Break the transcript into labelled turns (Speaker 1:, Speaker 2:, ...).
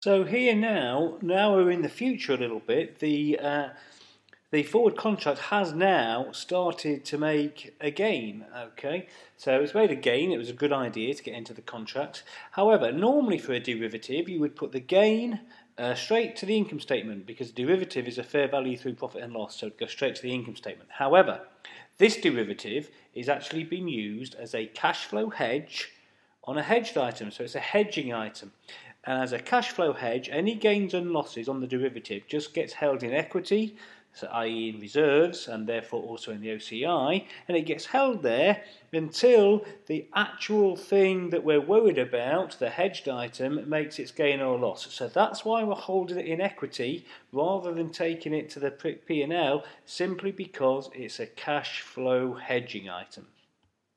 Speaker 1: So here now we're in the future a little bit. The forward contract has now started to make a gain. Okay, so it's made a gain. It was a good idea to get into the contract. However, normally for a derivative, you would put the gain straight to the income statement because the derivative is a fair value through profit and loss, so it goes straight to the income statement. However, this derivative is actually being used as a cash flow hedge on a hedged item, so it's a hedging item. And as a cash flow hedge, any gains and losses on the derivative just gets held in equity, so i.e. in reserves and therefore also in the OCI, and it gets held there until the actual thing that we're worried about, the hedged item, makes its gain or loss. So that's why we're holding it in equity rather than taking it to the P&L, simply because it's a cash flow hedging item.